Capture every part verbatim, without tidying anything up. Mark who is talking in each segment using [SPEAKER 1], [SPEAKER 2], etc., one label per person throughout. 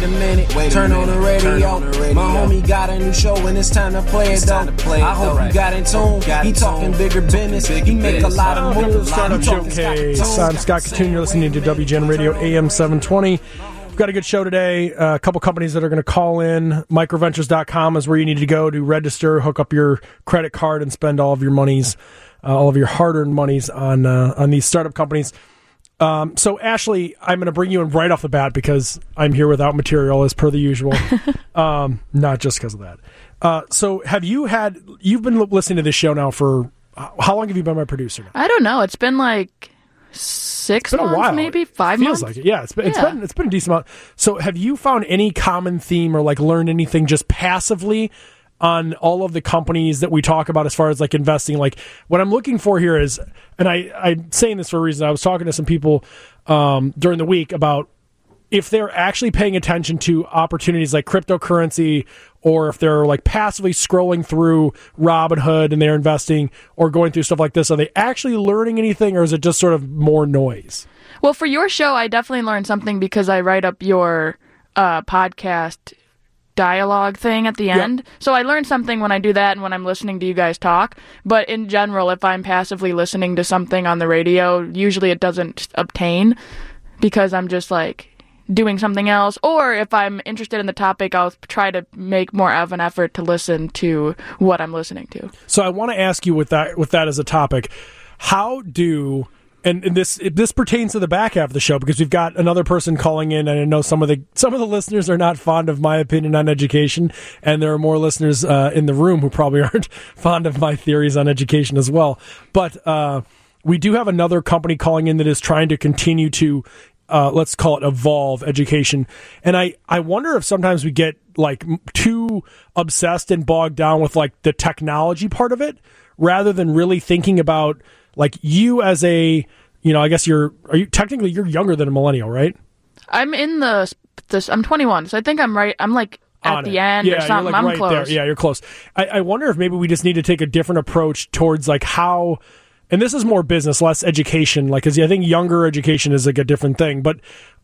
[SPEAKER 1] a minute, wait a turn, minute. On the radio. turn on the radio. My homie got a new show and it's time to play it, though. Play it, I hope right. you got in tune. Got he talking tune. Bigger business. Bigger he make business. A lot of moves.
[SPEAKER 2] Startup Showcase. I'm Scott Catoon. You're listening to W G N Radio A M seven twenty. We've got a good show today. Uh, a couple companies that are going to call in. Microventures dot com is where you need to go to register, hook up your credit card, and spend all of your monies, uh, all of your hard-earned monies on uh, on these startup companies. Um, so, Ashley, I'm going to bring you in right off the bat because I'm here without material as per the usual. um, not just because of that. Uh, so, have you had, you've been listening to this show now for, how long have you been my producer now?
[SPEAKER 3] I don't know. It's been like six
[SPEAKER 2] it's been
[SPEAKER 3] months,
[SPEAKER 2] a while.
[SPEAKER 3] maybe five
[SPEAKER 2] it feels
[SPEAKER 3] months.
[SPEAKER 2] Feels like it. Yeah, it's been,
[SPEAKER 3] yeah.
[SPEAKER 2] it's been, it's been a decent amount. So, have you found any common theme or like learned anything just passively on all of the companies that we talk about as far as like investing? Like what I'm looking for here is, and I, I'm saying this for a reason, I was talking to some people um, during the week about if they're actually paying attention to opportunities like cryptocurrency, or if they're like passively scrolling through Robinhood and they're investing or going through stuff like this, are they actually learning anything, or is it just sort of more noise?
[SPEAKER 3] Well, for your show, I definitely learned something because I write up your uh, podcast dialogue thing at the end. Yep. So I learned something when I do that and when I'm listening to you guys talk. But in general, if I'm passively listening to something on the radio, usually it doesn't obtain because I'm just like doing something else. Or if I'm interested in the topic, I'll try to make more of an effort to listen to what I'm listening to.
[SPEAKER 2] So I want to ask you with that, with that as a topic, how do... And, and this this pertains to the back half of the show because we've got another person calling in, and I know some of the some of the listeners are not fond of my opinion on education, and there are more listeners uh, in the room who probably aren't fond of my theories on education as well. But uh, we do have another company calling in that is trying to continue to, uh, let's call it evolve education. And I, I wonder if sometimes we get like too obsessed and bogged down with like the technology part of it rather than really thinking about like you as a, you know, I guess you're, are you technically you're younger than a millennial, right?
[SPEAKER 3] I'm in the, this, I'm twenty-one, so I think I'm right. I'm like at
[SPEAKER 2] On
[SPEAKER 3] the
[SPEAKER 2] it.
[SPEAKER 3] end
[SPEAKER 2] yeah,
[SPEAKER 3] or something.
[SPEAKER 2] You're like
[SPEAKER 3] I'm
[SPEAKER 2] right
[SPEAKER 3] close.
[SPEAKER 2] There. Yeah, you're close. I, I wonder if maybe we just need to take a different approach towards like how, and this is more business, less education, like, cause I think younger education is like a different thing, but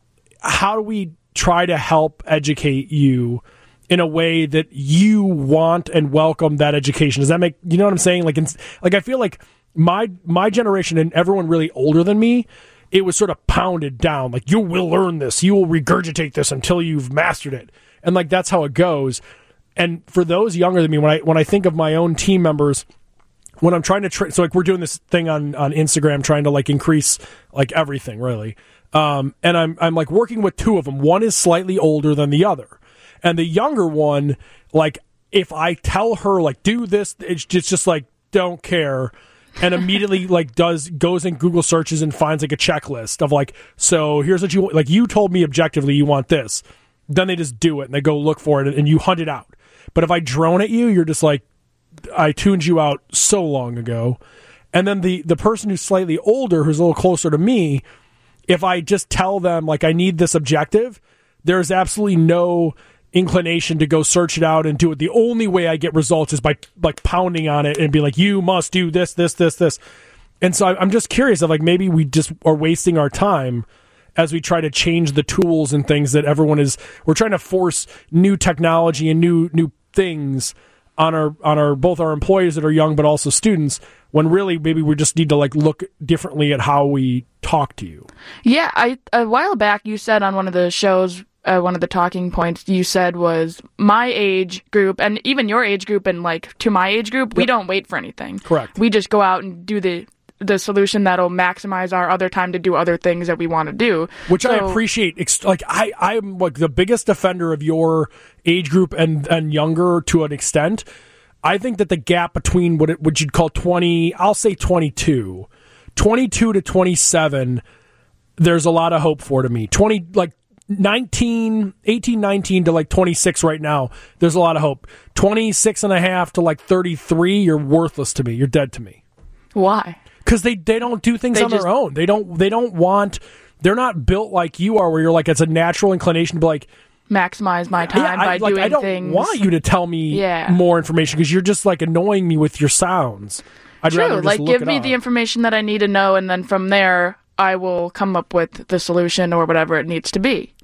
[SPEAKER 2] how do we try to help educate you in a way that you want and welcome that education? Does that make, you know what I'm saying? Like, in, like I feel like my my generation and everyone really older than me, it was sort of pounded down. Like, you will learn this. You will regurgitate this until you've mastered it. And like, that's how it goes. And for those younger than me, when I when I think of my own team members, when I'm trying to, tra- so like we're doing this thing on, on Instagram, trying to like increase like everything really. Um, and I'm I'm like working with two of them. One is slightly older than the other. And the younger one, like, if I tell her, like, do this, it's just, just like, don't care. And immediately, like, does, goes in Google searches and finds, like, a checklist of, like, so here's what you, like, you told me objectively you want this. Then they just do it, and they go look for it, and, and you hunt it out. But if I drone at you, you're just like, I tuned you out so long ago. And then the, the person who's slightly older, who's a little closer to me, if I just tell them, like, I need this objective, there's absolutely no inclination to go search it out and do it. The only way I get results is by like pounding on it and be like, you must do this, this, this, this. And so I'm just curious of like, maybe we just are wasting our time as we try to change the tools and things that everyone is, we're trying to force new technology and new, new things on our, on our, both our employees that are young, but also students, when really maybe we just need to like look differently at how we talk to you.
[SPEAKER 3] Yeah. I, a while back you said on one of the shows, Uh, one of the talking points you said was my age group and even your age group and like to my age group, yep. We don't wait for anything.
[SPEAKER 2] Correct.
[SPEAKER 3] We just go out and do the the solution that'll maximize our other time to do other things that we want to do.
[SPEAKER 2] Which
[SPEAKER 3] so,
[SPEAKER 2] I appreciate. Like I, I'm like the biggest defender of your age group and, and younger to an extent. I think that the gap between what it, what you'd call twenty, I'll say twenty-two, twenty-two to twenty-seven, there's a lot of hope for to me. twenty, like, nineteen, eighteen, nineteen to like twenty-six right now, there's a lot of hope. twenty-six and a half to like thirty-three, you're worthless to me. You're dead to me.
[SPEAKER 3] Why?
[SPEAKER 2] Because they, they don't do things they on just, their own. They don't they don't want, they're not built like you are where you're like, it's a natural inclination to be like,
[SPEAKER 3] maximize my time
[SPEAKER 2] yeah, I,
[SPEAKER 3] by
[SPEAKER 2] like,
[SPEAKER 3] doing
[SPEAKER 2] I don't
[SPEAKER 3] things.
[SPEAKER 2] want you to tell me
[SPEAKER 3] yeah.
[SPEAKER 2] more information because you're just like annoying me with your sounds. I'd
[SPEAKER 3] True,
[SPEAKER 2] rather just
[SPEAKER 3] like
[SPEAKER 2] look
[SPEAKER 3] give
[SPEAKER 2] it
[SPEAKER 3] me
[SPEAKER 2] up.
[SPEAKER 3] the information that I need to know and then from there I will come up with the solution or whatever it needs to be.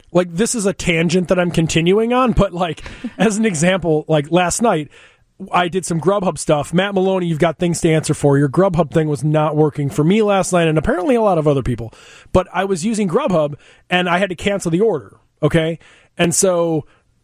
[SPEAKER 2] like this is a tangent that I'm continuing on, but like as an example, like last night I did some Grubhub stuff. Matt Maloney, you've got things to answer for. Your Grubhub thing was not working for me last night and apparently a lot of other people. But I was using Grubhub and I had to cancel the order, okay? And so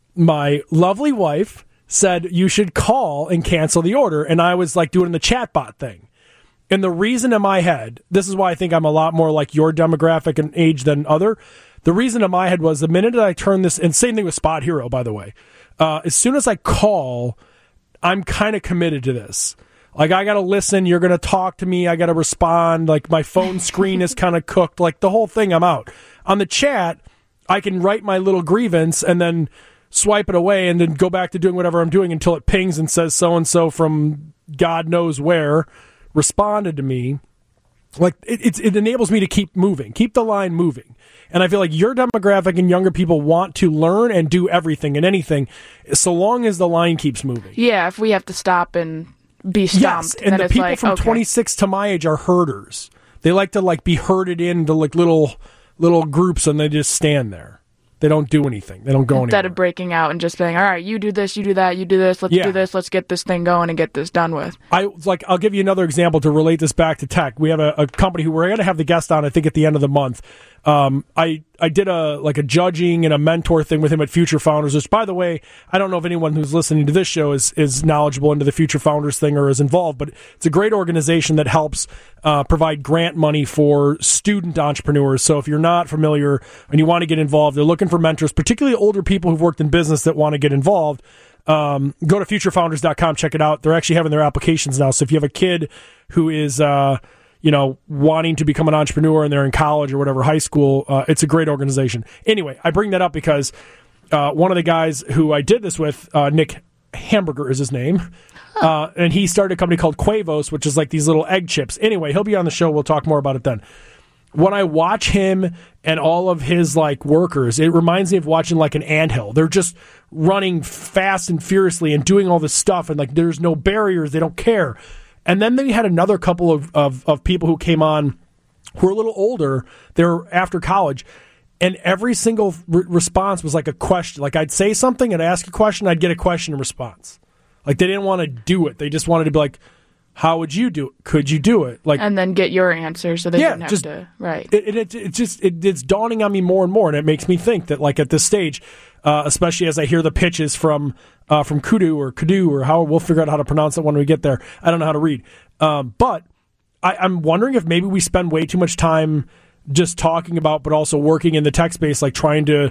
[SPEAKER 2] my lovely wife said you should call and cancel the order, and I was like doing the chatbot thing. And the reason in my head, this is why I think I'm a lot more like your demographic and age than other. The reason in my head was the minute that I turn this, and same thing with Spot Hero, by the way. Uh, as soon as I call, I'm kind of committed to this. Like, I got to listen. You're going to talk to me. I got to respond. Like, my phone screen is kind of cooked. Like, the whole thing, I'm out. On the chat, I can write my little grievance and then swipe it away and then go back to doing whatever I'm doing until it pings and says so-and-so from God knows where responded to me. Like, it, it, it enables me to keep moving, keep the line moving. And I feel like your demographic and younger people want to learn and do everything and anything so long as the line keeps moving.
[SPEAKER 3] Yeah, if we have to stop and be stomped.
[SPEAKER 2] Yes, and
[SPEAKER 3] then
[SPEAKER 2] the
[SPEAKER 3] it's
[SPEAKER 2] people
[SPEAKER 3] like,
[SPEAKER 2] from
[SPEAKER 3] okay.
[SPEAKER 2] twenty-six to my age are herders. They like to like be herded into like little little groups and they just stand there. They don't do anything. They don't go anywhere.
[SPEAKER 3] Instead of breaking out and just saying, all right, you do this, you do that, you do this, let's
[SPEAKER 2] Yeah.
[SPEAKER 3] do this, let's get this thing going and get this done with.
[SPEAKER 2] I like. I'll give you another example to relate this back to tech. We have a, a company who we're going to have the guest on, I think, at the end of the month. Um, I I did a like a judging and a mentor thing with him at Future Founders, which, by the way, I don't know if anyone who's listening to this show is is knowledgeable into the Future Founders thing or is involved, but it's a great organization that helps uh, provide grant money for student entrepreneurs. So if you're not familiar and you want to get involved, they're looking for mentors, particularly older people who've worked in business that want to get involved. Um, go to future founders dot com, check it out. They're actually having their applications now. So if you have a kid who is, uh, you know, wanting to become an entrepreneur and they're in college or whatever, high school, uh, it's a great organization. Anyway, I bring that up because uh, one of the guys who I did this with, uh, Nick Hamburger is his name, uh, and he started a company called Quavos, which is like these little egg chips. Anyway, he'll be on the show. We'll talk more about it then. When I watch him and all of his like workers, it reminds me of watching like an anthill. They're just running fast and furiously and doing all this stuff, and like there's no barriers. They don't care. And then they had another couple of, of, of people who came on who were a little older. They were after college, and every single re- response was like a question. Like I'd say something and ask a question, I'd get a question in response. Like they didn't want to do it. They just wanted to be like, how would you do it? Could you do it? Like,
[SPEAKER 3] and then get your answer so they
[SPEAKER 2] yeah,
[SPEAKER 3] didn't have
[SPEAKER 2] just,
[SPEAKER 3] to, right.
[SPEAKER 2] It, it, it, it just, it, it's dawning on me more and more, and it makes me think that like at this stage, uh, especially as I hear the pitches from uh, from Kudu or Kudu or how, we'll figure out how to pronounce it when we get there. I don't know how to read. Um, but I, I'm wondering if maybe we spend way too much time just talking about, but also working in the tech space, like trying to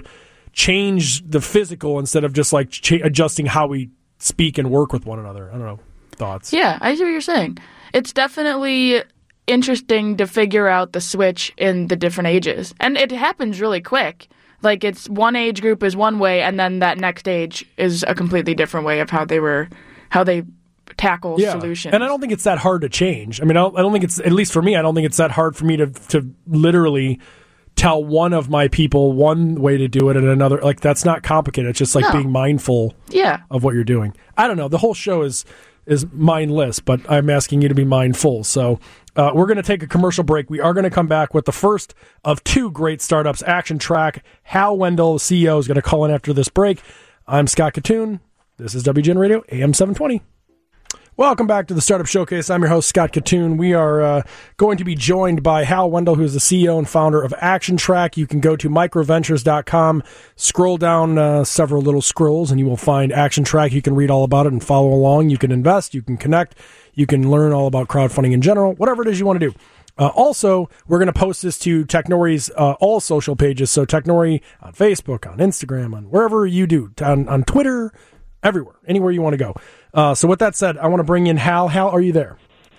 [SPEAKER 2] change the physical instead of just like ch- adjusting how we speak and work with one another. I don't know. Thoughts?
[SPEAKER 3] Yeah, I see what you're saying. It's definitely interesting to figure out the switch in the different ages. And it happens really quick. Like, it's one age group is one way, and then that next age is a completely different way of how they were, how they tackle
[SPEAKER 2] yeah.
[SPEAKER 3] solutions.
[SPEAKER 2] And I don't think it's that hard to change. I mean, I don't, I don't think it's, at least for me, I don't think it's that hard for me to to literally tell one of my people one way to do it and another. Like, that's not complicated. It's just like
[SPEAKER 3] No.
[SPEAKER 2] being mindful
[SPEAKER 3] yeah.
[SPEAKER 2] of what you're doing. I don't know. The whole show is is mindless, but I'm asking you to be mindful. So uh, we're going to take a commercial break. We are going to come back with the first of two great startups, Action Track. Hal Wendell, the C E O, is going to call in after this break. I'm Scott Katoon. This is W G N Radio, A M seven twenty. Welcome back to the Startup Showcase. I'm your host, Scott Katoon. We are uh, going to be joined by Hal Wendell, who is the C E O and founder of Action Track. You can go to microventures dot com, scroll down uh, several little scrolls, and you will find Action Track. You can read all about it and follow along. You can invest. You can connect. You can learn all about crowdfunding in general, whatever it is you want to do. Uh, also, we're going to post this to Technori's uh, all social pages. So Technori on Facebook, on Instagram, on wherever you do, on, on Twitter, everywhere, anywhere you want to go. Uh, so with that said, I want to bring in Hal. Hal, are you there?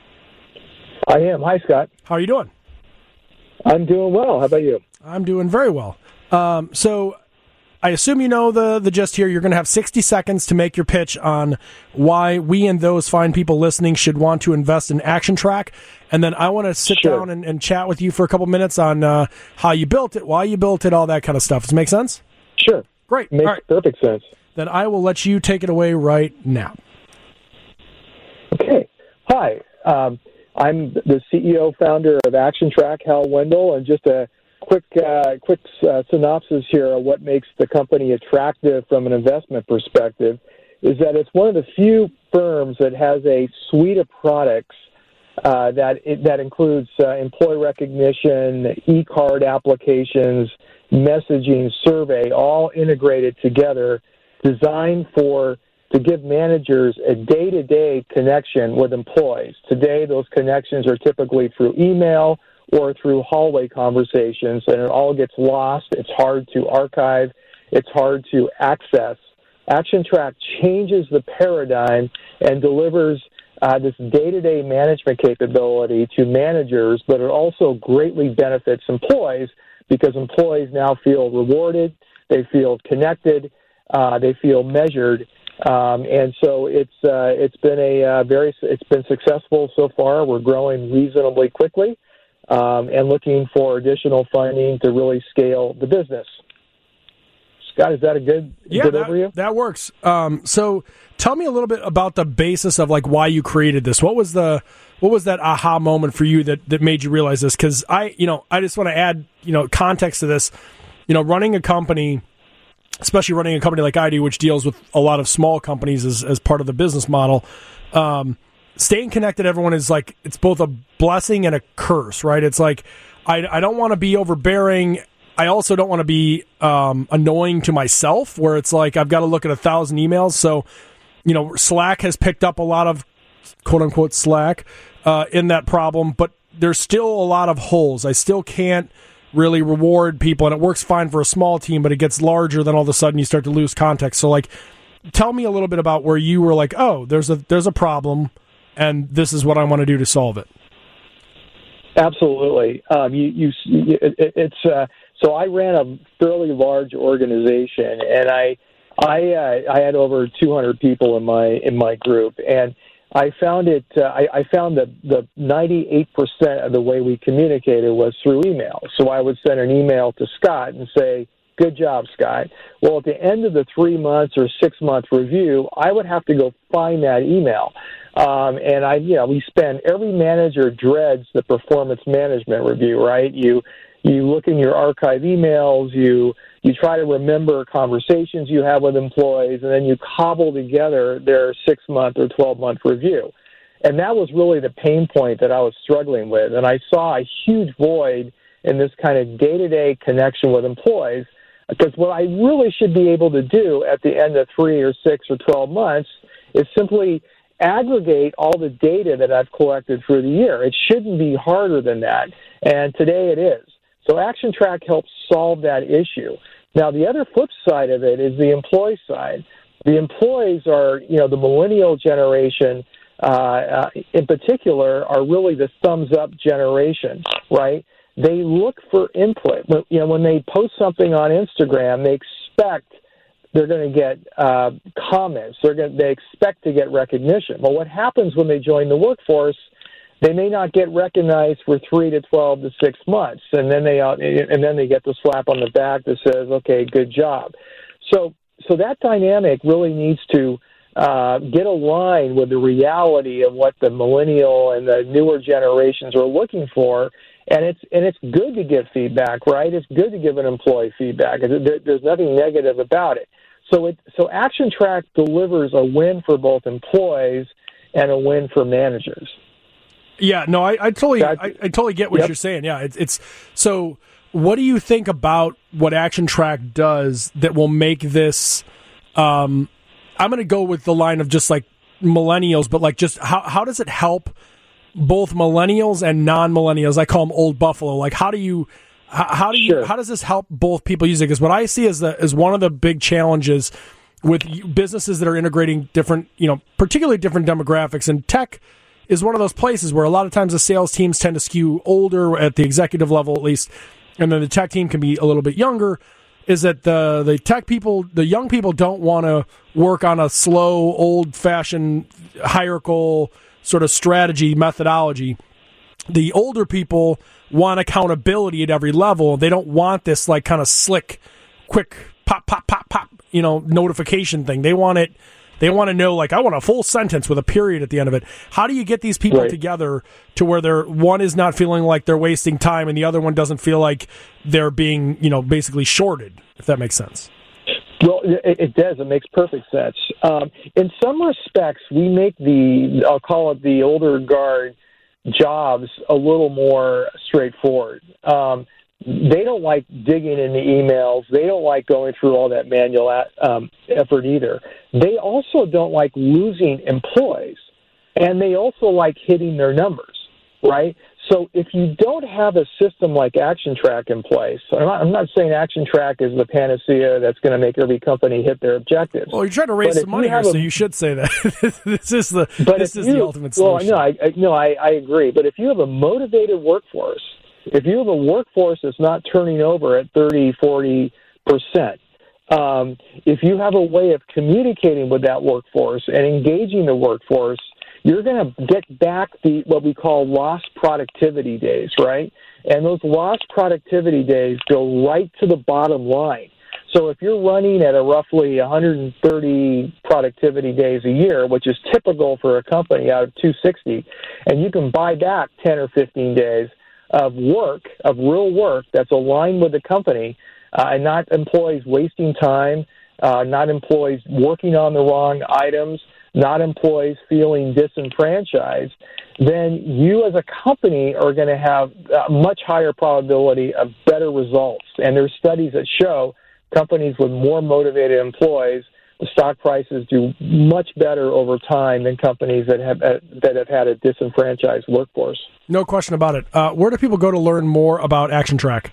[SPEAKER 4] I am. Hi, Scott.
[SPEAKER 2] How are you doing?
[SPEAKER 4] I'm doing well. How about you?
[SPEAKER 2] I'm doing very well. Um, so I assume you know the, the gist here. You're going to have sixty seconds to make your pitch on why we and those fine people listening should want to invest in Action Track. And then I want to sit
[SPEAKER 4] Sure.
[SPEAKER 2] down and, and chat with you for a couple minutes on uh, how you built it, why you built it, all that kind of stuff. Does it make sense?
[SPEAKER 4] Sure.
[SPEAKER 2] Great.
[SPEAKER 4] Makes
[SPEAKER 2] all right.
[SPEAKER 4] perfect sense.
[SPEAKER 2] Then I will let you take it away right now.
[SPEAKER 4] Okay. Hi. Um, I'm the C E O founder of Action Track, Hal Wendell, and just a quick uh, quick uh, synopsis here of what makes the company attractive from an investment perspective is that it's one of the few firms that has a suite of products uh, that it, that includes uh, employee recognition, e-card applications, messaging, survey, all integrated together, designed for to give managers a day-to-day connection with employees. Today, those connections are typically through email or through hallway conversations, and it all gets lost. It's hard to archive. It's hard to access. ActionTrack changes the paradigm and delivers uh, this day-to-day management capability to managers, but it also greatly benefits employees because employees now feel rewarded, they feel connected, uh, they feel measured. Um, and so it's uh, it's been a uh, very it's been successful so far. We're growing reasonably quickly, um, and looking for additional funding to really scale the business. Scott, is that a good
[SPEAKER 2] yeah,
[SPEAKER 4] good
[SPEAKER 2] that,
[SPEAKER 4] overview?
[SPEAKER 2] That works. Um, so tell me a little bit about the basis of like why you created this. What was the what was that aha moment for you that, that made you realize this? Because I you know I just want to add you know context to this. You know, running a company, especially running a company like I do, which deals with a lot of small companies as, as part of the business model, um, staying connected to everyone is like, it's both a blessing and a curse, right? It's like, I, I don't want to be overbearing. I also don't want to be um, annoying to myself, where it's like, I've got to look at a thousand emails. So, you know, Slack has picked up a lot of quote unquote Slack uh, in that problem, but there's still a lot of holes. I still can't really reward people, and it works fine for a small team, but it gets larger, then all of a sudden you start to lose context. So like, tell me a little bit about where you were like, oh, there's a there's a problem, and this is what I want to do to solve it.
[SPEAKER 4] Absolutely. Um, you, you, it, it's uh, so I ran a fairly large organization, and I I uh, I had over two hundred people in my in my group, and I found it. Uh, I, I found that the ninety-eight percent of the way we communicated was through email. So I would send an email to Scott and say, "Good job, Scott." Well, at the end of the three months or six month review, I would have to go find that email. Um, and I, you know, we spend every manager dreads the performance management review, right? You you look in your archive emails, you. You try to remember conversations you have with employees, and then you cobble together their six-month or twelve-month review. And that was really the pain point that I was struggling with. And I saw a huge void in this kind of day-to-day connection with employees, because what I really should be able to do at the end of three or six or twelve months is simply aggregate all the data that I've collected through the year. It shouldn't be harder than that, and today it is. So ActionTrack helps solve that issue. Now, the other flip side of it is the employee side. The employees are, you know, the millennial generation uh, uh, in particular are really the thumbs-up generation, right? They look for input. When, you know, when they post something on Instagram, they expect they're going to get uh, comments. They're going they expect to get recognition. Well, what happens when they join the workforce? They may not get recognized for three to twelve to six months, and then they uh, and then they get the slap on the back that says, "Okay, good job." So, so that dynamic really needs to uh, get aligned with the reality of what the millennial and the newer generations are looking for. And it's and it's good to give feedback, right? It's good to give an employee feedback. There, there's nothing negative about it. So it so ActionTrack delivers a win for both employees and a win for managers.
[SPEAKER 2] Yeah, no, I, I totally, I, I totally get what
[SPEAKER 4] yep.
[SPEAKER 2] you're saying. Yeah, it's, it's so. What do you think about what ActionTrack does that will make this? Um, I'm going to go with the line of just like millennials, but like just how how does it help both millennials and non-millennials? I call them old buffalo. Like, how do you, how, how do you,
[SPEAKER 4] sure.
[SPEAKER 2] how does this help both people use it? Because what I see as the as one of the big challenges with businesses that are integrating different, you know, particularly different demographics, and tech is one of those places where a lot of times the sales teams tend to skew older at the executive level, at least, and then the tech team can be a little bit younger, is that the the tech people, the young people don't want to work on a slow, old-fashioned, hierarchical sort of strategy methodology. The older people want accountability at every level. They don't want this like kind of slick, quick, pop, pop, pop, pop, you know, notification thing. They want it They want to know, like, I want a full sentence with a period at the end of it. How do you get these people
[SPEAKER 4] right.
[SPEAKER 2] together to where they're, one is not feeling like they're wasting time and the other one doesn't feel like they're being, you know, basically shorted, if that makes sense?
[SPEAKER 4] Well, it, it does. It makes perfect sense. Um, in some respects, we make the, I'll call it the older guard jobs a little more straightforward. Um, they don't like digging in the emails. They don't like going through all that manual um, effort either. They also don't like losing employees, and they also like hitting their numbers, right? So if you don't have a system like ActionTrack in place, I'm not, I'm not saying ActionTrack is the panacea that's going to make every company hit their objectives.
[SPEAKER 2] Well, you're trying to raise
[SPEAKER 4] but
[SPEAKER 2] some money here, a, so you should say that. this is the this is
[SPEAKER 4] you,
[SPEAKER 2] the ultimate solution.
[SPEAKER 4] Well, no, I, I, no I, I agree. But if you have a motivated workforce, if you have a workforce that's not turning over at thirty, forty percent, um, if you have a way of communicating with that workforce and engaging the workforce, you're going to get back the what we call lost productivity days, right? And those lost productivity days go right to the bottom line. So if you're running at a roughly one hundred thirty productivity days a year, which is typical for a company out of two hundred sixty, and you can buy back ten or fifteen days of work, of real work that's aligned with the company, uh, and not employees wasting time, uh, not employees working on the wrong items, not employees feeling disenfranchised, then you as a company are going to have a much higher probability of better results. And there's studies that show companies with more motivated employees, the stock prices do much better over time than companies that have uh, that have had a disenfranchised workforce.
[SPEAKER 2] No question about it. Uh, where do people go to learn more about ActionTrack?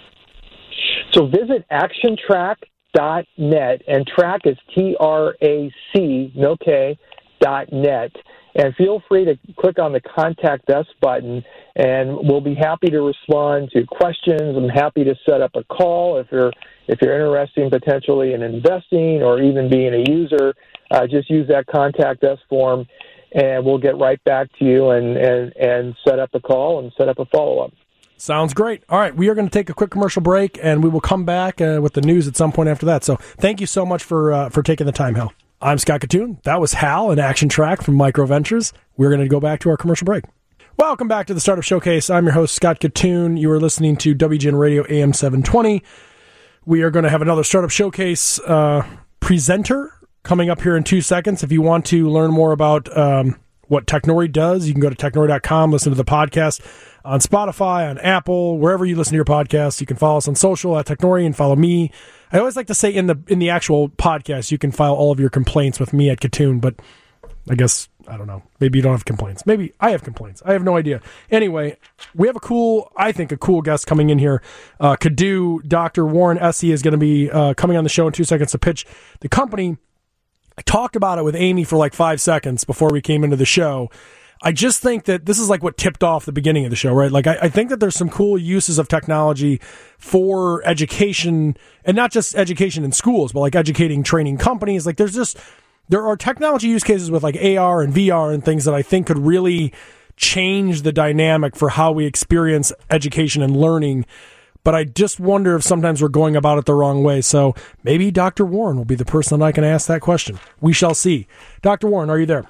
[SPEAKER 4] So visit action track dot net, and track is T R A C, no K, dot net. And feel free to click on the Contact Us button, and we'll be happy to respond to questions. I'm happy to set up a call if you're if you're interested potentially in investing or even being a user. Uh, just use that Contact Us form, and we'll get right back to you and, and, and set up a call and set up a follow-up.
[SPEAKER 2] Sounds great. All right, we are going to take a quick commercial break, and we will come back uh, with the news at some point after that. So thank you so much for uh, for taking the time, Hal. I'm Scott Kitun. That was Hal and ActionTrack from MicroVentures. We're going to go back to our commercial break. Welcome back to the Startup Showcase. I'm your host, Scott Kitun. You are listening to W G N Radio A M seven twenty. We are going to have another Startup Showcase uh, presenter coming up here in two seconds. If you want to learn more about um, what Technori does, you can go to technori dot com, listen to the podcast on Spotify, on Apple, wherever you listen to your podcasts. You can follow us on social at Technori and follow me. I always like to say in the in the actual podcast, you can file all of your complaints with me at Kitun, but I guess, I don't know, maybe you don't have complaints. Maybe I have complaints. I have no idea. Anyway, we have a cool, I think a cool guest coming in here. Uh, Kadu, Doctor Warren Essey is going to be uh, coming on the show in two seconds to pitch the company. I talked about it with Amy for like five seconds before we came into the show. I just think that this is like what tipped off the beginning of the show, right? Like I, I think that there's some cool uses of technology for education, and not just education in schools, but like educating, training companies. Like there's just, there are technology use cases with like A R and V R and things that I think could really change the dynamic for how we experience education and learning. But I just wonder if sometimes we're going about it the wrong way. So maybe Doctor Warren will be the person that I can ask that question. We shall see. Doctor Warren, are you there?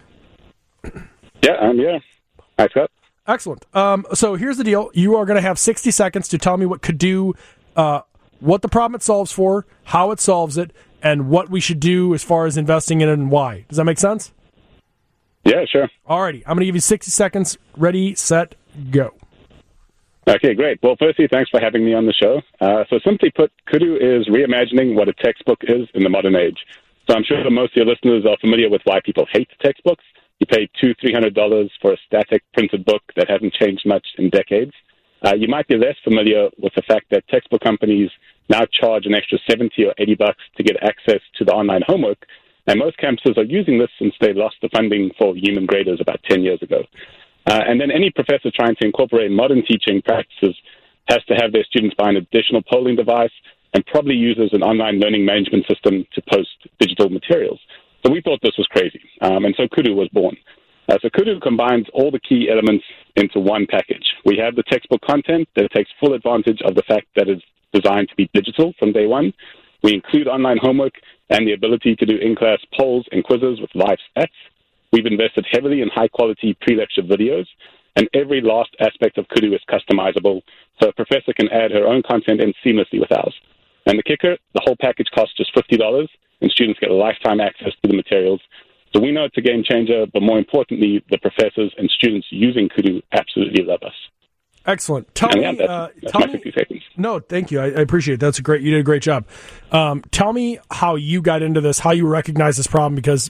[SPEAKER 5] Yeah, I'm here. Hi, Scott.
[SPEAKER 2] Excellent. Um, so here's the deal. You are going to have sixty seconds to tell me what Kadu, uh, what the problem it solves for, how it solves it, and what we should do as far as investing in it and why. Does that make sense?
[SPEAKER 5] Yeah, sure.
[SPEAKER 2] All righty. I'm going to give you sixty seconds. Ready, set, go.
[SPEAKER 5] Okay, great. Well, firstly, thanks for having me on the show. Uh, so simply put, Kadu is reimagining what a textbook is in the modern age. So I'm sure most of your listeners are familiar with why people hate textbooks. You pay two, three hundred dollars for a static printed book that hasn't changed much in decades. Uh, you might be less familiar with the fact that textbook companies now charge an extra seventy or eighty bucks to get access to the online homework, and most campuses are using this since they lost the funding for human graders about ten years ago. Uh, and then any professor trying to incorporate modern teaching practices has to have their students buy an additional polling device and probably uses an online learning management system to post digital materials. So we thought this was crazy, um, and so Kadu was born. Uh, so Kadu combines all the key elements into one package. We have the textbook content that takes full advantage of the fact that it's designed to be digital from day one. We include online homework, and the ability to do in-class polls and quizzes with live stats. We've invested heavily in high-quality pre-lecture videos, and every last aspect of Kudu is customizable, so a professor can add her own content in seamlessly with ours. And the kicker, the whole package costs just fifty dollars, and students get lifetime access to the materials. So we know it's a game changer, but more importantly, the professors and students using Kudu absolutely love us.
[SPEAKER 2] Excellent. Tell
[SPEAKER 5] and
[SPEAKER 2] me,
[SPEAKER 5] yeah, that's,
[SPEAKER 2] uh,
[SPEAKER 5] that's
[SPEAKER 2] tell
[SPEAKER 5] my
[SPEAKER 2] me,
[SPEAKER 5] sixty seconds.
[SPEAKER 2] No, thank you. I, I appreciate it. That's a great. You did a great job. Um, tell me how you got into this, how you recognize this problem, because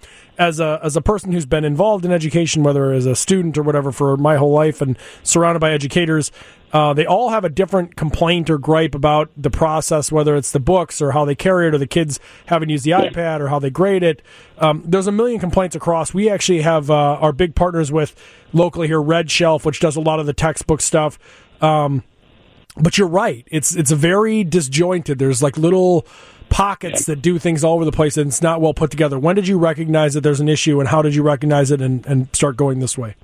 [SPEAKER 2] as a as a person who's been involved in education, whether as a student or whatever, for my whole life, and surrounded by educators, uh, they all have a different complaint or gripe about the process, whether it's the books or how they carry it, or the kids haven't used the yeah. iPad, or how they grade it. Um, there's a million complaints across. We actually have uh, our big partners with locally here, Red Shelf, which does a lot of the textbook stuff. Um, but you're right. It's it's very disjointed. There's like little pockets that do things all over the place, and it's not well put together. When did you recognize that there's an issue, and how did you recognize it and, and start going this way?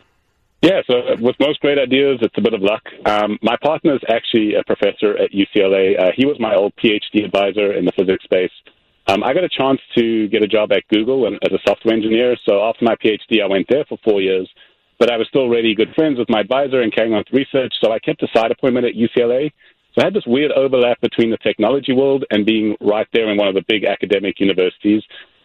[SPEAKER 5] Yeah, so with most great ideas, it's a bit of luck. Um, my partner is actually a professor at U C L A. Uh, he was my old PhD advisor in the physics space. Um, I got a chance to get a job at Google and, as a software engineer, so after my PhD, I went there for four years. But I was still really good friends with my advisor and carrying on with research, so I kept a side appointment at U C L A. So I had this weird overlap between the technology world and being right there in one of the big academic universities.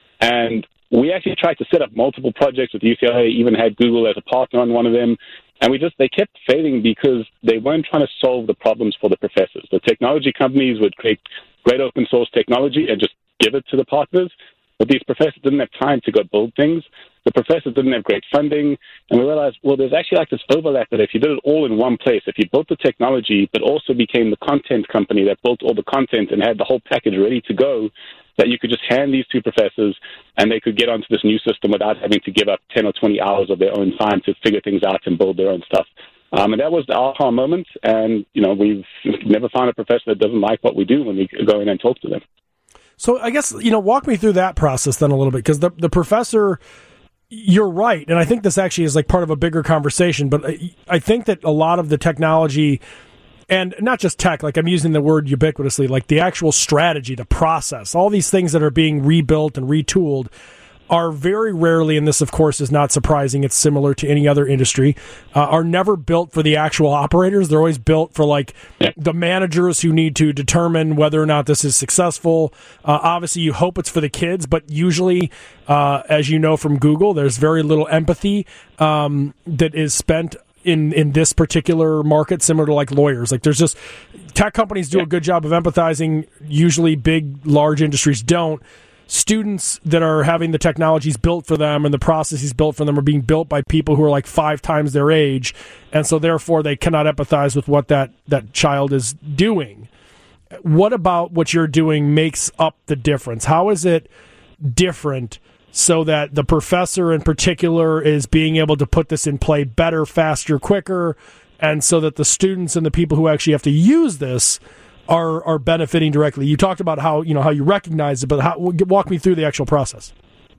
[SPEAKER 5] And we actually tried to set up multiple projects with U C L A, even had Google as a partner on one of them. And we just, they kept failing because they weren't trying to solve the problems for the professors. The technology companies would create great open source technology and just give it to the partners. But these professors didn't have time to go build things. The professors didn't have great funding. And we realized, well, there's actually like this overlap that if you did it all in one place, if you built the technology, but also became the content company that built all the content and had the whole package ready to go, that you could just hand these two professors and they could get onto this new system without having to give up ten or twenty hours of their own time to figure things out and build their own stuff. Um, and that was the aha moment. And, you know, we've never found a professor that doesn't like what we do when we go in and talk to them.
[SPEAKER 2] So I guess, you know, walk me through that process then a little bit, because the, the professor, you're right. And I think this actually is like part of a bigger conversation, but I, I think that a lot of the technology, and not just tech, like I'm using the word ubiquitously, like the actual strategy, the process, all these things that are being rebuilt and retooled are very rarely, and this of course is not surprising, it's similar to any other industry, uh, are never built for the actual operators. They're always built for like yeah. the managers who need to determine whether or not this is successful. Uh, obviously you hope it's for the kids, but usually, uh, as you know from Google, there's very little empathy um, that is spent in, in this particular market, similar to like lawyers. Like there's just, tech companies do yeah. a good job of empathizing. Usually big, large industries don't. Students that are having the technologies built for them and the processes built for them are being built by people who are like five times their age, and so therefore they cannot empathize with what that, that child is doing. What about what you're doing makes up the difference? How is it different so that the professor in particular is being able to put this in play better, faster, quicker, and so that the students and the people who actually have to use this are are benefiting directly? You talked about how, you know, how you recognize it, but how, walk me through the actual process.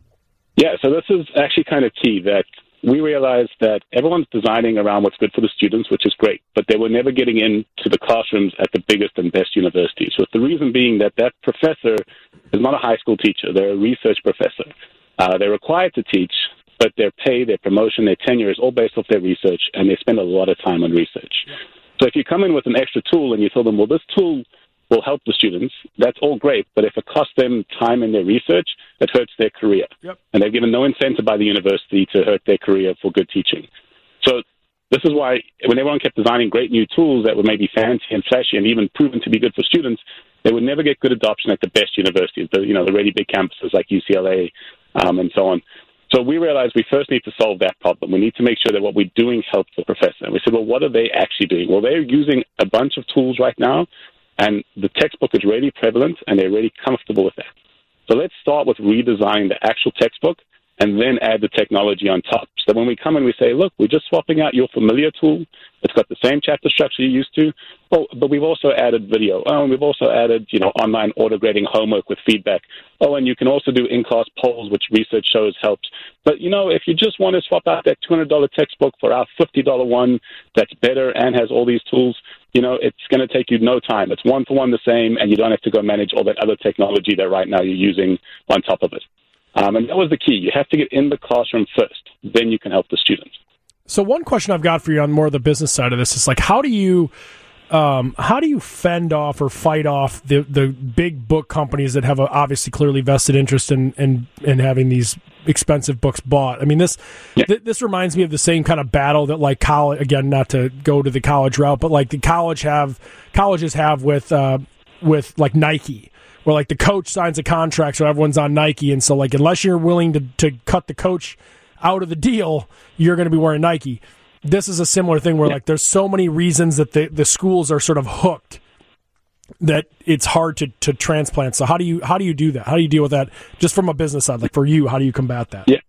[SPEAKER 5] Yeah, so this is actually kind of key, that we realized that everyone's designing around what's good for the students, which is great, but they were never getting into the classrooms at the biggest and best universities. With the reason being that that professor is not a high school teacher. They're a research professor. Uh, they're required to teach, but their pay, their promotion, their tenure is all based off their research, and they spend a lot of time on research. Yeah. So if you come in with an extra tool and you tell them, well, this tool will help the students, that's all great. But if it costs them time in their research, it hurts their career. Yep. And they're given no incentive by the university to hurt their career for good teaching. So this is why when everyone kept designing great new tools that were maybe fancy and flashy and even proven to be good for students, they would never get good adoption at the best universities, the, you know, the really big campuses like U C L A um, and so on. So we realized we first need to solve that problem. We need to make sure that what we're doing helps the professor. And we said, well, what are they actually doing? Well, they're using a bunch of tools right now, and the textbook is really prevalent, and they're really comfortable with that. So let's start with redesigning the actual textbook and then add the technology on top. So when we come and we say, look, we're just swapping out your familiar tool. It's got the same chapter structure you're used to, well, but we've also added video. Oh, and we've also added, you know, online auto-grading homework with feedback. Oh, and you can also do in-class polls, which research shows helps. But, you know, if you just want to swap out that two hundred dollars textbook for our fifty dollars one that's better and has all these tools, you know, it's going to take you no time. It's one-for-one the same, and you don't have to go manage all that other technology that right now you're using on top of it. Um, and that was the key. You have to get in the classroom first. Then you can help the students.
[SPEAKER 2] So one question I've got for you on more of the business side of this is like, how do you um, how do you fend off or fight off the, the big book companies that have a obviously clearly vested interest in, in, in having these expensive books bought? I mean, this yeah. th- this reminds me of the same kind of battle that like college, again, not to go to the college route, but like the college have colleges have with uh, with like Nike, where like the coach signs a contract so everyone's on Nike, and so like unless you're willing to, to cut the coach out of the deal, you're going to be wearing Nike. This is a similar thing where yeah. like there's so many reasons that the, the schools are sort of hooked that it's hard to, to transplant. So how do you how do you do that? How do you deal with that just from a business side? Like for you, how do you combat that?
[SPEAKER 5] Yeah.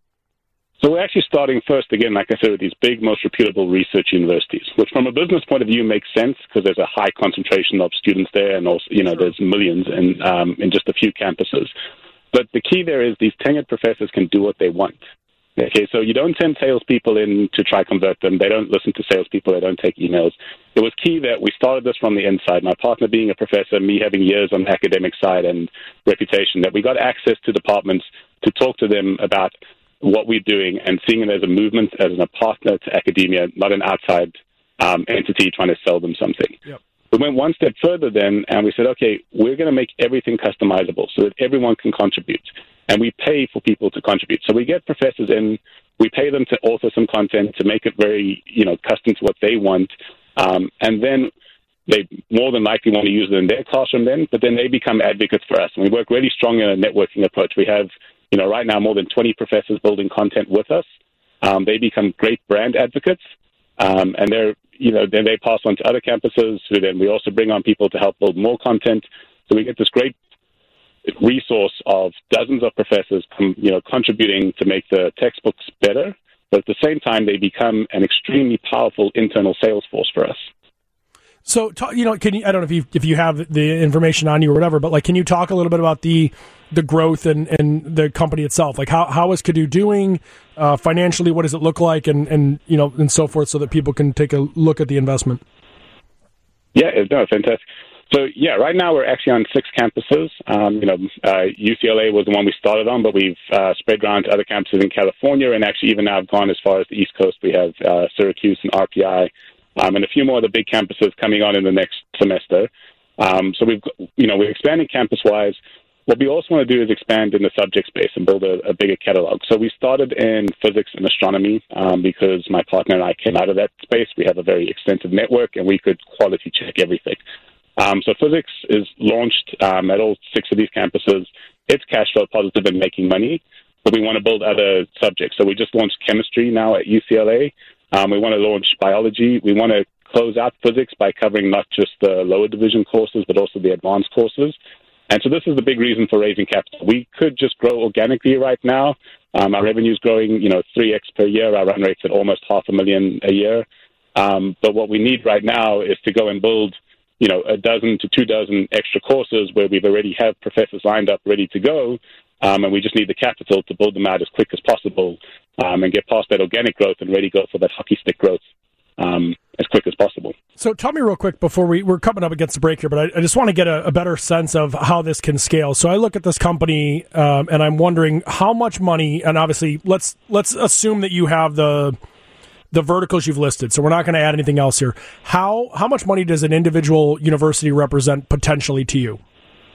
[SPEAKER 5] So we're actually starting first, again, like I said, with these big, most reputable research universities, which from a business point of view makes sense because there's a high concentration of students there, and also, you know, sure. there's millions in, um, in just a few campuses. But the key there is these tenured professors can do what they want. Okay, so you don't send salespeople in to try convert them. They don't listen to salespeople. They don't take emails. It was key that we started this from the inside. My partner being a professor, me having years on the academic side and reputation, that we got access to departments to talk to them about what we're doing and seeing it as a movement, as a partner to academia, not an outside um, entity trying to sell them something.
[SPEAKER 2] Yep.
[SPEAKER 5] We went one step further then, and we said, okay, we're going to make everything customizable so that everyone can contribute. And we pay for people to contribute. So we get professors in, we pay them to author some content, to make it very, you know, custom to what they want. Um, and then they more than likely want to use it in their classroom then, but then they become advocates for us. And we work really strong in a networking approach. We have, you know, right now more than twenty professors building content with us. Um, they become great brand advocates. Um, and they're, you know, then they pass on to other campuses, who then we also bring on people to help build more content. So we get this great resource of dozens of professors, you know, contributing to make the textbooks better, but at the same time, they become an extremely powerful internal sales force for us.
[SPEAKER 2] So, you know, can you? I don't know if you if you have the information on you or whatever, but like, can you talk a little bit about the the growth and, and the company itself? Like, how how is Kadoo doing uh, financially? What does it look like, and and you know, and so forth, so that people can take a look at the investment.
[SPEAKER 5] Yeah, no, fantastic. So, yeah, right now we're actually on six campuses. Um, you know, uh, U C L A was the one we started on, but we've uh, spread around to other campuses in California, and actually even now have gone as far as the East Coast. We have uh, Syracuse and R P I, um, and a few more of the big campuses coming on in the next semester. Um, so we've, you know, we're expanding campus-wise. What we also want to do is expand in the subject space and build a, a bigger catalog. So we started in physics and astronomy um, because my partner and I came out of that space. We have a very extensive network, and we could quality check everything. Um, so physics is launched um, at all six of these campuses. It's cash flow positive and making money, but we want to build other subjects. So we just launched chemistry now at U C L A. Um, we want to launch biology. We want to close out physics by covering not just the lower division courses, but also the advanced courses. And so this is the big reason for raising capital. We could just grow organically right now. Um, our revenue is growing, you know, three x per year. Our run rate's at almost half a million a year. Um, but what we need right now is to go and build, you know, a dozen to two dozen extra courses where we've already have professors lined up ready to go, um, and we just need the capital to build them out as quick as possible um, and get past that organic growth and really go for that hockey stick growth um, as quick as possible.
[SPEAKER 2] So tell me real quick before we, we're coming up against the break here, but I, I just want to get a, a better sense of how this can scale. So I look at this company um, and I'm wondering how much money, and obviously let's let's assume that you have the the verticals you've listed, so we're not going to add anything else here. How how much money does an individual university represent potentially to you?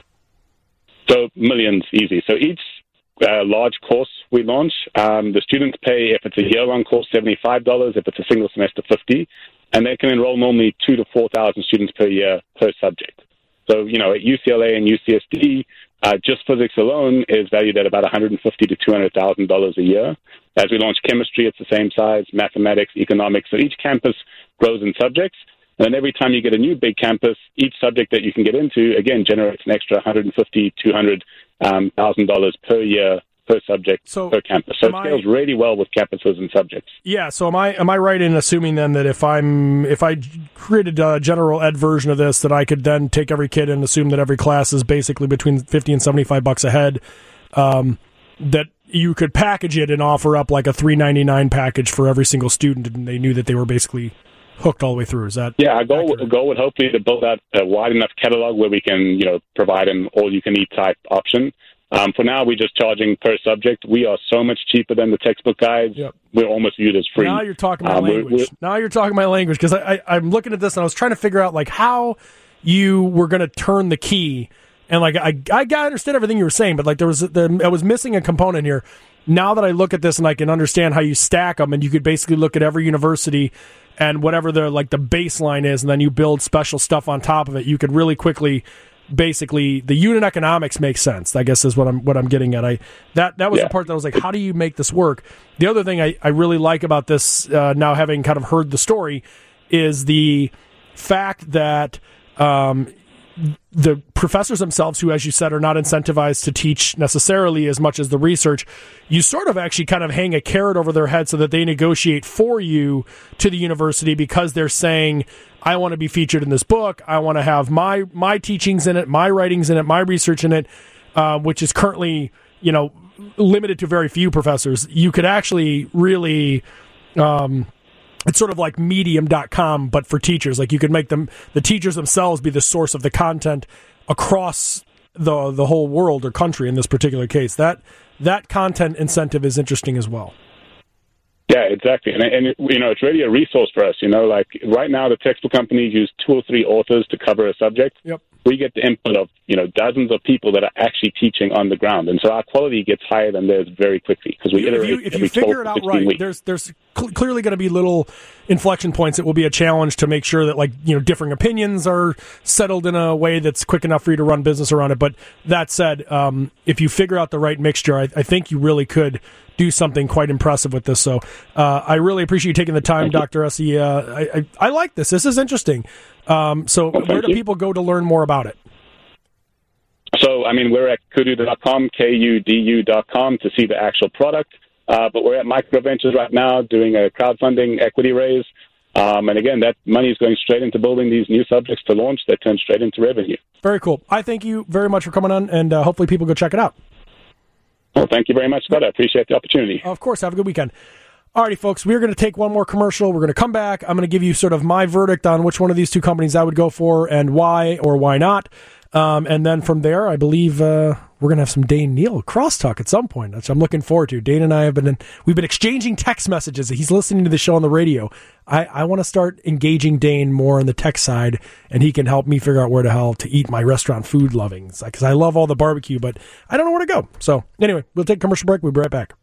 [SPEAKER 5] So millions, easy. So each uh, large course we launch, um, the students pay, if it's a year-long course, seventy-five dollars, if it's a single semester, fifty dollars, and they can enroll normally two to four thousand students per year per subject. So, you know, at U C L A and U C S D, uh, just physics alone is valued at about one hundred fifty thousand to two hundred thousand dollars a year. As we launch chemistry, it's the same size, mathematics, economics. So each campus grows in subjects. And then every time you get a new big campus, each subject that you can get into, again, generates an extra one hundred fifty thousand dollars, two hundred thousand dollars per year per subject
[SPEAKER 2] so
[SPEAKER 5] per campus. So it
[SPEAKER 2] I,
[SPEAKER 5] scales really well with campuses and subjects.
[SPEAKER 2] Yeah. So am I am I right in assuming then that if I'm if I created a general ed version of this, that I could then take every kid and assume that every class is basically between fifty and seventy-five bucks a head, um, that you could package it and offer up like a three ninety-nine package for every single student, and they knew that they were basically hooked all the way through. Is that
[SPEAKER 5] yeah? Our goal, our goal would hopefully to build out a wide enough catalog where we can, you know, provide an all-you-can-eat type option. Um, for now, we're just charging per subject. We are so much cheaper than the textbook guides. Yep. We're almost viewed as free.
[SPEAKER 2] Now you're talking my
[SPEAKER 5] um,
[SPEAKER 2] language.
[SPEAKER 5] We're, we're,
[SPEAKER 2] now you're talking my language because I, I, I'm looking at this and I was trying to figure out like how you were going to turn the key. And like I, I, I understood everything you were saying, but like there was, the, I was missing a component here. Now that I look at this and I can understand how you stack them, and you could basically look at every university and whatever the like the baseline is, and then you build special stuff on top of it. You could really quickly. Basically, the unit economics makes sense, I guess is what I'm what I'm getting at. I that that was yeah. the part that I was like, how do you make this work? The other thing I, I really like about this, uh, now having kind of heard the story, is the fact that um, the professors themselves, who, as you said, are not incentivized to teach necessarily as much as the research, you sort of actually kind of hang a carrot over their head so that they negotiate for you to the university, because they're saying, I want to be featured in this book. I want to have my my teachings in it, my writings in it, my research in it, uh, which is currently, you know, limited to very few professors. You could actually really, um, it's sort of like medium dot com, but for teachers. Like you could make them, the teachers themselves, be the source of the content across the the whole world or country in this particular case. That that content incentive is interesting as well.
[SPEAKER 5] Yeah, exactly. And, and it, you know, it's really a resource for us. You know, like right now, the textbook companies use two or three authors to cover a subject.
[SPEAKER 2] Yep.
[SPEAKER 5] We get the input of, you know, dozens of people that are actually teaching on the ground. And so our quality gets higher than theirs very quickly, because we
[SPEAKER 2] if
[SPEAKER 5] iterate
[SPEAKER 2] you, if
[SPEAKER 5] every
[SPEAKER 2] you figure it out right,
[SPEAKER 5] weeks.
[SPEAKER 2] there's there's cl- clearly going to be little inflection points. It will be a challenge to make sure that, like, you know, differing opinions are settled in a way that's quick enough for you to run business around it. But that said, um, if you figure out the right mixture, I, I think you really could do something quite impressive with this. So uh, I really appreciate you taking the time, Doctor Essie. Uh, I, I, I like this. This is interesting. Um, so
[SPEAKER 5] well,
[SPEAKER 2] where do
[SPEAKER 5] you.
[SPEAKER 2] people go to learn more about it?
[SPEAKER 5] So, I mean, we're at kudu dot com, K U D U dot com, to see the actual product. Uh, but we're at MicroVentures right now doing a crowdfunding equity raise. Um, and again, that money is going straight into building these new subjects to launch that turn straight into revenue.
[SPEAKER 2] Very cool. I thank you very much for coming on, and uh, hopefully people go check it out.
[SPEAKER 5] Well, thank you very much, Scott. I appreciate the opportunity.
[SPEAKER 2] Of course. Have a good weekend. Alrighty, folks, we're going to take one more commercial. We're going to come back. I'm going to give you sort of my verdict on which one of these two companies I would go for and why or why not. Um, and then from there, I believe uh, we're going to have some Dane Neal crosstalk at some point, which I'm looking forward to. Dane and I have been in, we've been exchanging text messages. He's listening to the show on the radio. I, I want to start engaging Dane more on the tech side, and he can help me figure out where the hell to eat my restaurant food lovings, because I love all the barbecue, but I don't know where to go. So anyway, we'll take a commercial break. We'll be right back.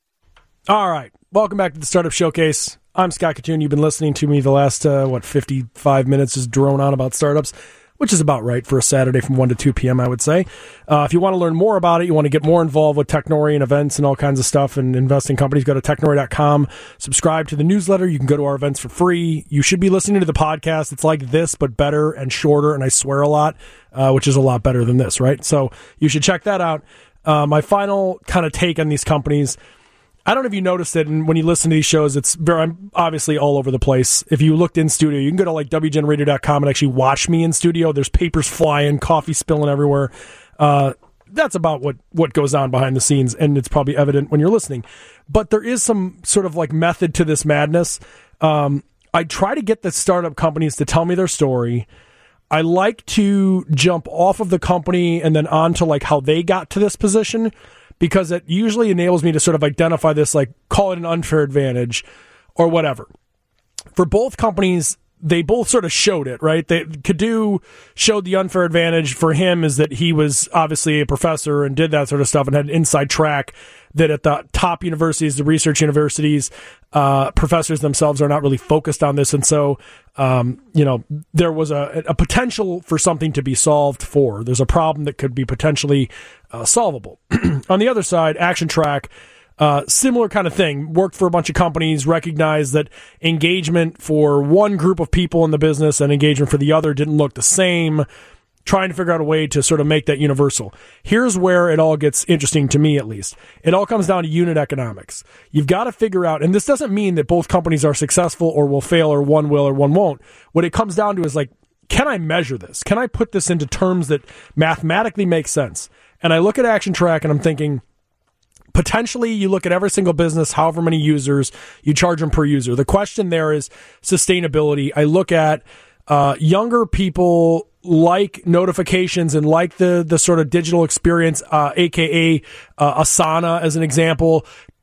[SPEAKER 2] All right. Welcome back to the Startup Showcase. I'm Scott Catoon. You've been listening to me the last, uh, what, fifty-five minutes just drone on about startups, which is about right for a Saturday from one to two p.m., I would say. Uh, if you want to learn more about it, you want to get more involved with Technori and events and all kinds of stuff and invest in companies, go to technori dot com. Subscribe to the newsletter. You can go to our events for free. You should be listening to the podcast. It's like this, but better and shorter, and I swear a lot, uh, which is a lot better than this, right? So you should check that out. Uh, my final kind of take on these companies, I don't know if you noticed it, and when you listen to these shows, it's very, I'm obviously all over the place. If you looked in studio, you can go to like W G N radio dot com and actually watch me in studio. There's papers flying, coffee spilling everywhere. Uh, that's about what, what goes on behind the scenes, and it's probably evident when you're listening. But there is some sort of like method to this madness. Um, I try to get the startup companies to tell me their story. I like to jump off of the company and then on to like how they got to this position, because it usually enables me to sort of identify this, like call it an unfair advantage or whatever. For both companies, they both sort of showed it, right? They, Kadu showed the unfair advantage for him is that he was obviously a professor and did that sort of stuff and had an inside track that at the top universities, the research universities, uh, professors themselves are not really focused on this. And so, um, you know, there was a, a potential for something to be solved for. There's a problem that could be potentially uh, solvable. On the other side, Action Track, uh, similar kind of thing, worked for a bunch of companies, recognized that engagement for one group of people in the business and engagement for the other didn't look the same. trying to figure out a way to sort of make that universal. Here's where it all gets interesting to me, at least. It all comes down to unit economics. You've got to figure out, and this doesn't mean that both companies are successful or will fail or one will or one won't. What it comes down to is like, can I measure this? Can I put this into terms that mathematically make sense? And I look at Action Track and I'm thinking, potentially you look at every single business, however many users, you charge them per user. The question there is sustainability. I look at uh, younger people like notifications and like the the sort of digital experience, uh, a k a. Uh, Asana as an example.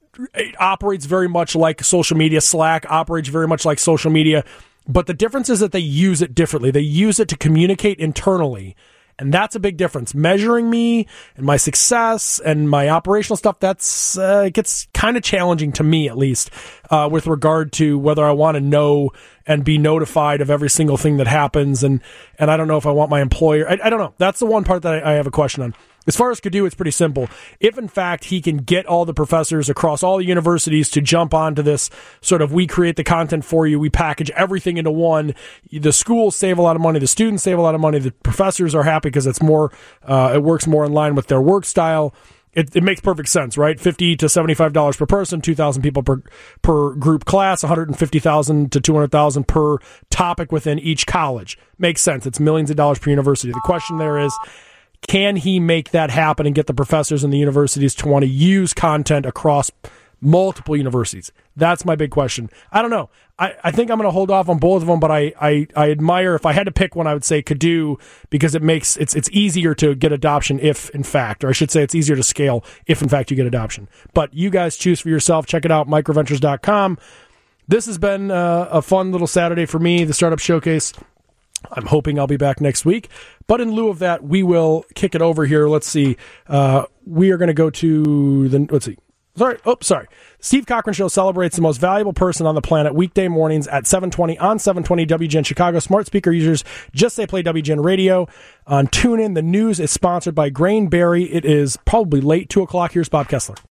[SPEAKER 2] It operates very much like social media. Slack operates very much like social media. But the difference is that they use it differently. They use it to communicate internally. And that's a big difference. Measuring me and my success and my operational stuff, that's uh, it gets kind of challenging to me, at least, uh, with regard to whether I want to know and be notified of every single thing that happens. And, and I don't know if I want my employer. I, I don't know. That's the one part that I, I have a question on. As far as Kadu, it's pretty simple. If, in fact, he can get all the professors across all the universities to jump onto this sort of, we create the content for you, we package everything into one, the schools save a lot of money, the students save a lot of money, the professors are happy because it's more, uh, it works more in line with their work style. It, it makes perfect sense, right? fifty to seventy-five dollars per person, two thousand people per per group class, one hundred fifty thousand to two hundred thousand per topic within each college. Makes sense. It's millions of dollars per university. The question there is, can he make that happen and get the professors and the universities to want to use content across multiple universities? That's my big question. I don't know. I, I think I'm going to hold off on both of them, but I, I, I admire, if I had to pick one, I would say Kadu, because it makes it's it's easier to get adoption if, in fact, or I should say it's easier to scale if, in fact, you get adoption. But you guys choose for yourself. Check it out, microventures dot com. This has been uh, a fun little Saturday for me, the Startup Showcase. I'm hoping I'll be back next week. But in lieu of that, we will kick it over here. Let's see. Uh, we are going to go to the, let's see. Sorry. Oh, sorry. Steve Cochran Show celebrates the most valuable person on the planet weekday mornings at seven twenty on seven twenty W G N Chicago. Smart speaker users just say play W G N Radio on TuneIn. The news is sponsored by Grain Berry. It is probably late two o'clock. Here's Bob Kessler.